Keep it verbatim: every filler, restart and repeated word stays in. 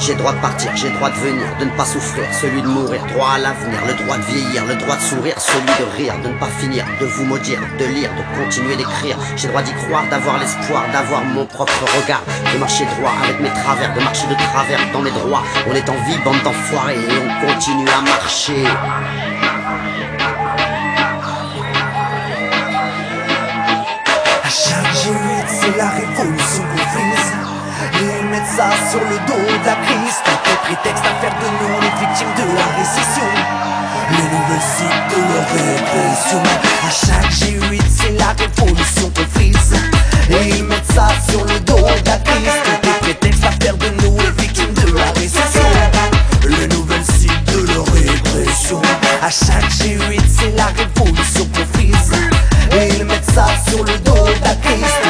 J'ai droit de partir, j'ai droit de venir, de ne pas souffrir, celui de mourir, droit à l'avenir, le droit de vieillir, le droit de sourire, celui de rire, de ne pas finir, de vous maudire, de lire, de continuer d'écrire. J'ai droit d'y croire, d'avoir l'espoir, d'avoir mon propre regard, de marcher droit avec mes travers, de marcher de travers dans mes droits. On est en vie, bande d'enfoirés, et on continue à marcher. À chaque G huit, c'est la révolution qu'on frise. Et ils mettent ça sur le dos de la crise. Tant que prétexte à faire de nous les victimes de la récession, les nouvelles cibles de leur répression. À chaque G huit, c'est la révolution qu'on frise. Et ils mettent ça sur le dos de la crise. Tant que prétexte à faire de nous les victimes de la récession, les nouvelles cibles de leur répression. À chaque G huit, c'est la révolution qu'on frise. Et ils mettent ça sur le dos de la crise.